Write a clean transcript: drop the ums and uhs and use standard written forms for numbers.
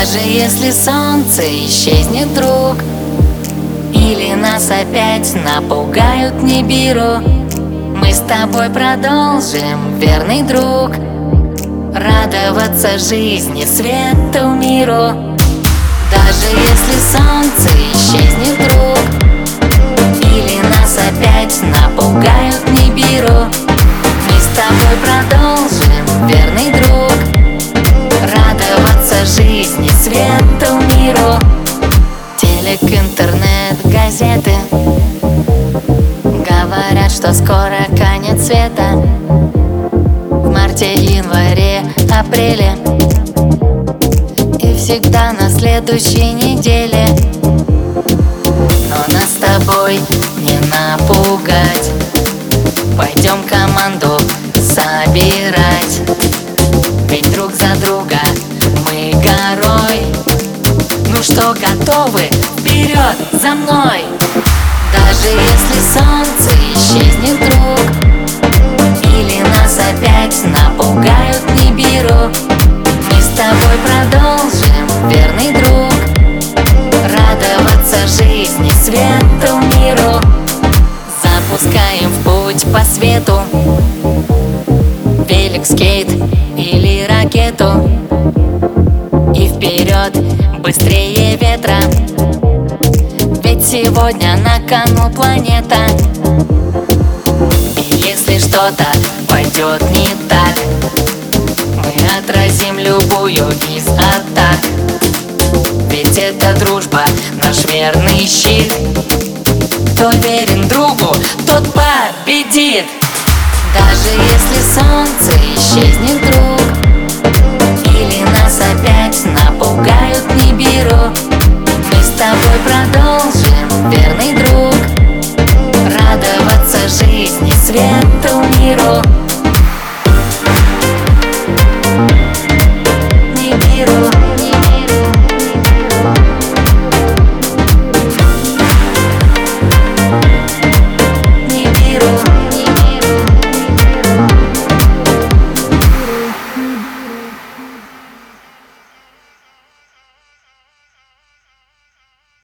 Даже если солнце исчезнет, друг, или нас опять напугают Нибиру, мы с тобой продолжим, верный друг, радоваться жизни, свету, миру. Даже если солнце исчезнет, друг, или нас опять напугают Нибиру, мы с тобой продолжим, верный друг, радоваться жизни, свету, миру. Телек, интернет, газеты говорят, что скоро конец света. В марте, январе, апреле и всегда на следующей неделе. Но нас с тобой не напугать, пойдем команду собирать, ведь друг за друга мы горой. Ну что, готовы? Вперед, за мной! Даже если солнце исчезнет, друг, или нас опять напугают Нибиру, мы с тобой продолжим, верный друг, радоваться жизни, свету, миру. Запускаем в путь по свету велик, скейт или ракету, и вперед, быстрее ветра, ведь сегодня на кону планета. И если что-то пойдет не так, мы отразим любую из атак, ведь это дружба, наш верный щит. Кто верен другу, тот победит. Даже если солнце исчезнет, друг, или нас опять напугают Нибиру, мы с тобой продолжим, верный друг, радоваться жизни, свету, миру.